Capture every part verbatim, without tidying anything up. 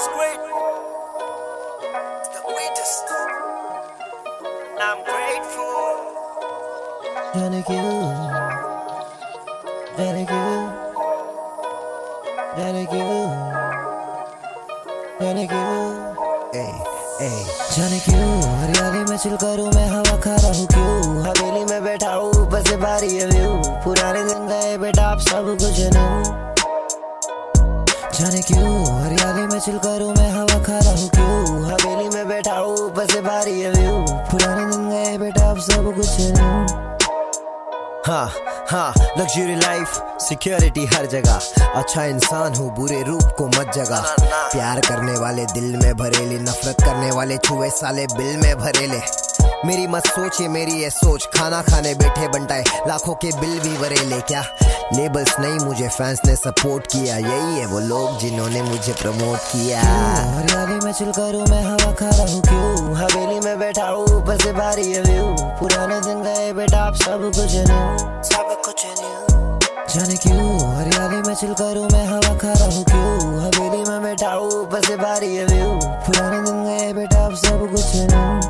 is great. It's the greatest. I'm grateful. Thank you, thank you, thank you, thank you. Hey, hey. जाने क्यों हरियाली में chill करूं मैं हवा खा रहा हूँ क्यों हवेली में बैठा हूँ ऊपर से भारी है व्यू पुराने दिन गए बेटा आप सब कुछ नहीं जाने क्यों हरियाली में चिल करूं मैं हवा खा रहा हूँ क्यों हवेली में बैठा हूँ ऊपर से भारी है व्यू पुराने दिन गए बेटा आप सब कुछ नहीं हाँ हाँ लग्जरी लाइफ सिक्योरिटी हर जगह अच्छा इंसान हूँ बुरे रूप को मत जगा प्यार करने वाले दिल में भरेले नफरत करने वाले चूहे साले बिल में भरेले मेरी मत सोच ये मेरी ये सोच खाना खाने बैठे बनटाए लाखों के बिल भी भरेले क्या लेबल्स नहीं मुझे फैंस ने सपोर्ट किया यही है वो लोग जिन्होंने मुझे प्रमोट किया हरियाली में चिल करूं मैं हवा खा रहा हूँ क्यों हवेली में बैठा हूँ ऊपर से भारी है व्यू पुराने दिन गए बेटा आप सब कुछ नहीं सब कुछ नहीं जाने क्यों हरियाली में चिल करूं मैं हवा खा रहा हूँ क्यों हवेली में बैठा हूँ ऊपर से भारी है व्यू पुराने दिन गए बेटा आप सब कुछ नहीं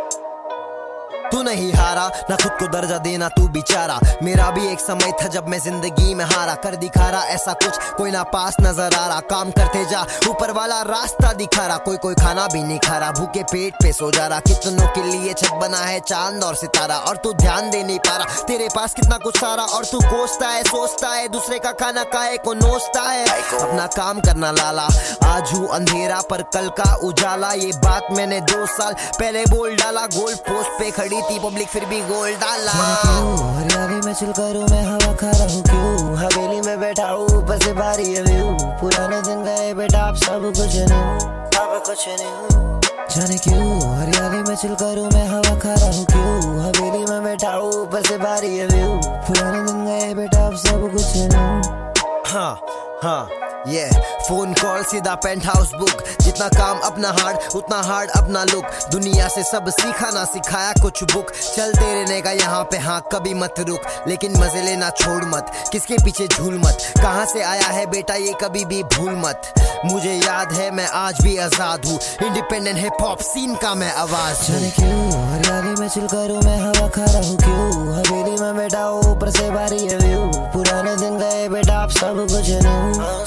तू नहीं हारा ना खुद को दर्जा देना तू बेचारा मेरा भी एक समय था जब मैं जिंदगी में हारा कर दिखा रहा ऐसा कुछ कोई ना पास नजर आ रहा काम करते जा ऊपर वाला रास्ता दिखा रहा कोई कोई खाना भी नहीं खा रहा भूखे पेट पे सो जा रहा कितनों के लिए छत बना है चांद और सितारा और तू ध्यान दे नहीं पा रहा तेरे पास कितना कुछ सारा और तू कोसता है सोचता है दूसरे का खाना काहे को नोचता है अपना काम करना लाला आज हूँ अंधेरा पर कल का उजाला ये बात मैंने दो साल पहले बोल डाला गोल पोस्ट पे खड़ी थी पब्लिक फिर भी गोल डाला हरियाली में चिल करूं मैं हवा खा रहा हूँ क्यों हवेली में बैठा हूँ ऊपर से भारी है व्यू पुराने दिन गए बेटा आप सब कुछ नहीं सब कुछ नहीं जाने क्यों हरियाली में चिल करूं मैं हवा खा रहा हूँ क्यों हवेली में बैठा हूँ ऊपर से भारी है व्यू पुराने दिन गए बेटा आप सब कुछ नहीं हाँ हाँ ये yeah. फोन कॉल सीधा पेंट हाउस बुक जितना काम अपना हार्ड उतना हार्ड अपना लुक दुनिया से सब सीखा ना सिखाया कुछ बुक चलते रहने का यहाँ पे हाँ कभी मत रुक लेकिन मजे लेना छोड़ मत किसके पीछे झूल मत कहाँ से आया है बेटा ये कभी भी भूल मत मुझे याद है मैं आज भी आजाद हूँ इंडिपेंडेंट हिप हॉप सीन का मैं आवाज जाने क्यों हरियाली में चिल करूं मैं हवा खा रहा हूँ क्यों हवेली में बैठा हूँ ऊपर से भारी है व्यू पुराने दिन गए बेटा आप सब कुछ नहीं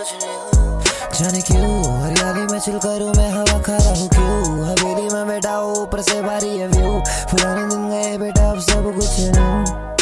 जाने क्यों हरियाली में चिल करूं मैं हवा खा रहा हूँ क्यों हवेली में बैठा हूँ ऊपर से भारी है व्यू पुराने दिन गए बेटा अब सब कुछ नहीं